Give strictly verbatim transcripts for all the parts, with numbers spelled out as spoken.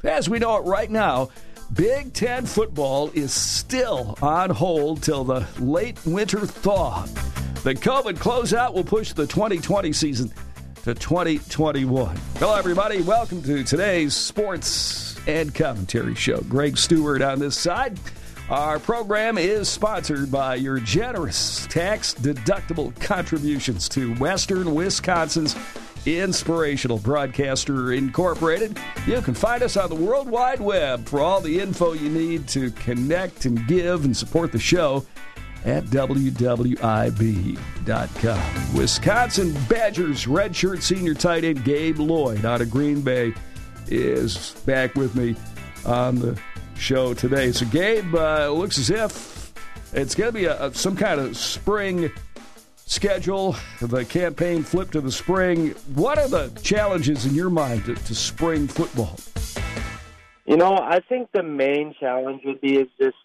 As we know it right now, Big Ten football is still on hold till the late winter thaw. The COVID closeout will push the twenty twenty season to twenty twenty-one. Hello, everybody. Welcome to today's Sports and Commentary Show. Greg Stewart on this side. Our program is sponsored by your generous tax-deductible contributions to Western Wisconsin's Inspirational Broadcaster Incorporated. You can find us on the World Wide Web for all the info you need to connect and give and support the show at W W I B dot com. Wisconsin Badgers redshirt senior tight end Gabe Lloyd out of Green Bay is back with me on the show today. So, Gabe, uh, looks as if it's going to be a, a, some kind of spring schedule, the campaign flip to the spring. What are the challenges in your mind to, to spring football? You know, I think the main challenge would be is just,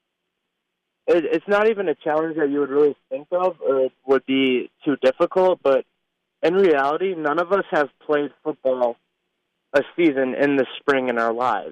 it, it's not even a challenge that you would really think of or it would be too difficult, but in reality, none of us have played football a season in the spring in our lives.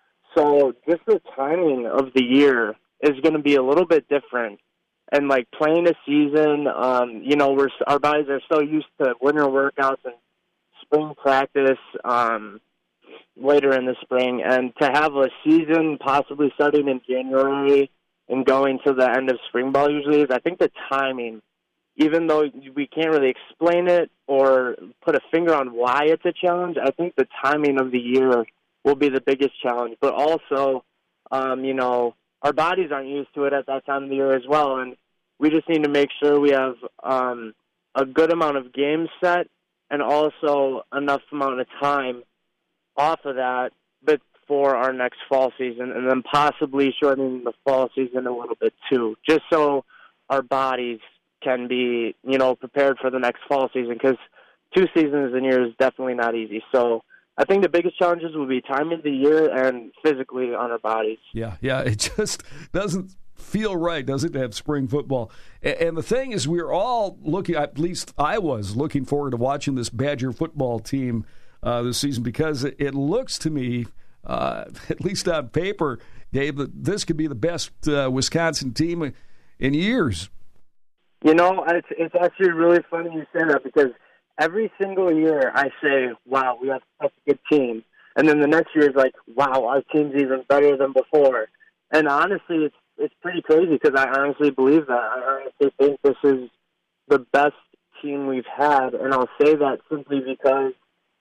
So just the timing of the year is going to be a little bit different. And, like, playing a season, um, you know, we're our bodies are so used to winter workouts and spring practice um, later in the spring. And to have a season possibly starting in January and going to the end of spring ball usually is, I think the timing, even though we can't really explain it or put a finger on why it's a challenge, I think the timing of the year will be the biggest challenge. But also, um, you know, our bodies aren't used to it at that time of the year as well, and we just need to make sure we have um, a good amount of games set and also enough amount of time off of that but for our next fall season, and then possibly shortening the fall season a little bit too, just so our bodies can be, you know, prepared for the next fall season, because two seasons in a year is definitely not easy. So I think the biggest challenges will be timing the year and physically on our bodies. Yeah, yeah, it just doesn't feel right, does it, to have spring football? And the thing is, we're all looking, at least I was looking forward to watching this Badger football team uh, this season, because it looks to me, uh, at least on paper, Gabe, that this could be the best uh, Wisconsin team in years. You know, it's, it's actually really funny you say that, because every single year I say, wow, we have such a good team. And then the next year is like, wow, our team's even better than before. And honestly, it's it's pretty crazy, because I honestly believe that. I honestly think this is the best team we've had. And I'll say that simply because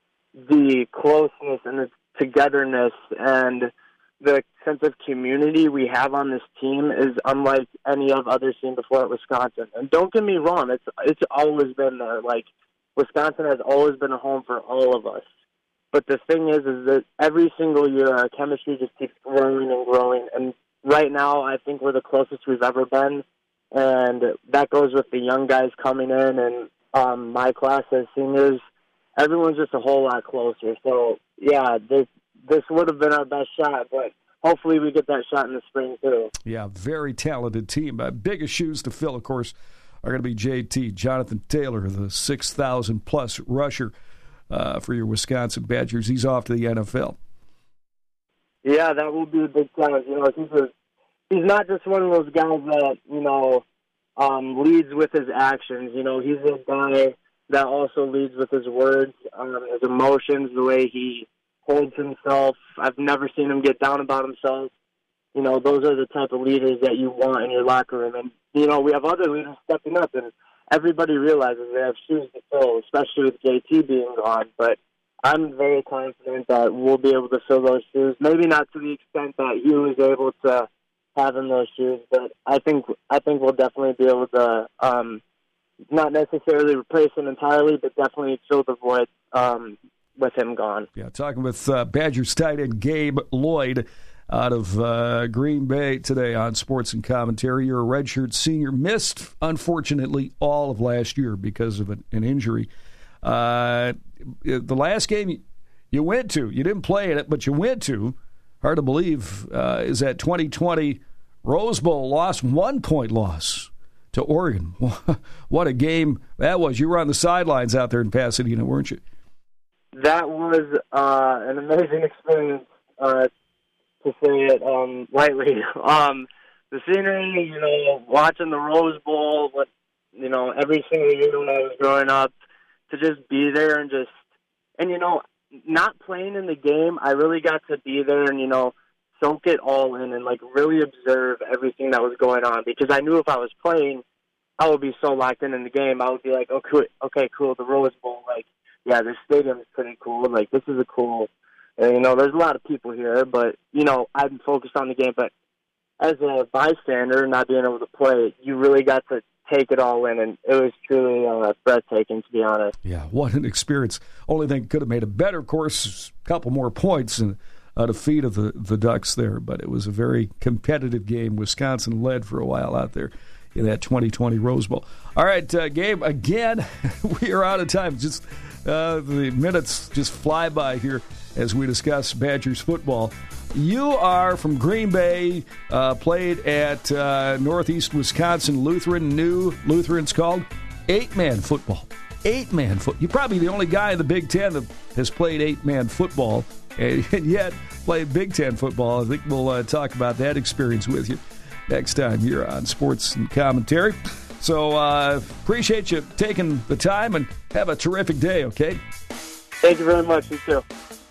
the closeness and the togetherness and the sense of community we have on this team is unlike any I've ever seen before at Wisconsin. And don't get me wrong, it's it's always been there. Like, Wisconsin has always been a home for all of us. But the thing is, is that every single year our chemistry just keeps growing and growing. And right now, I think we're the closest we've ever been. And that goes with the young guys coming in and um, my class as seniors. Everyone's just a whole lot closer. So, yeah, this, this would have been our best shot, but hopefully we get that shot in the spring, too. Yeah, very talented team. Uh, biggest shoes to fill, of course, are going to be J T, Jonathan Taylor, the six thousand plus rusher uh, for your Wisconsin Badgers. He's off to the N F L. Yeah, that will be a big challenge. You know, he's, a, he's not just one of those guys that, you know, um, leads with his actions. You know, he's a guy that also leads with his words, um, his emotions, the way he holds himself. I've never seen him get down about himself. You know, those are the type of leaders that you want in your locker room. And, you know, we have other leaders stepping up, and everybody realizes they have shoes to fill, especially with J T being gone. But I'm very confident that we'll be able to fill those shoes. Maybe not to the extent that he was able to have in those shoes, but I think I think we'll definitely be able to um, not necessarily replace him entirely, but definitely fill the void um, with him gone. Yeah, talking with uh, Badgers tight end Gabe Lloyd out of uh, Green Bay today on Sports and Commentary. You're a redshirt senior, missed, unfortunately, all of last year because of an, an injury. Uh, the last game you went to, you didn't play in it, but you went to, hard to believe, uh, is that twenty twenty Rose Bowl loss, one-point loss to Oregon. What a game that was. You were on the sidelines out there in Pasadena, weren't you? That was uh, an amazing experience. say it um, lightly. Um, the scenery, you know, watching the Rose Bowl, what, you know, every single year when I was growing up, to just be there and just, and, you know, not playing in the game, I really got to be there and, you know, soak it all in and, like, really observe everything that was going on. Because I knew if I was playing, I would be so locked in in the game. I would be like, okay, okay, cool, the Rose Bowl, like, yeah, this stadium is pretty cool. Like, this is a cool, and, you know, there's a lot of people here, but, you know, I'm focused on the game. But as a bystander, not being able to play, you really got to take it all in, and it was truly uh, breathtaking, to be honest. Yeah, what an experience. Only thing could have made it better, of course, a couple more points and a defeat of the, the Ducks there, but it was a very competitive game. Wisconsin led for a while out there in that twenty twenty Rose Bowl. All right, uh, Gabe, again, we are out of time. Just uh, the minutes just fly by here as we discuss Badgers football. You are from Green Bay, uh, played at uh, Northeast Wisconsin Lutheran, new Lutheran's called eight-man football. Eight-man football. You're probably the only guy in the Big Ten that has played eight-man football, and, and yet played Big Ten football. I think we'll uh, talk about that experience with you next time here on Sports and Commentary. So uh, appreciate you taking the time, and have a terrific day, okay? Thank you very much. You too.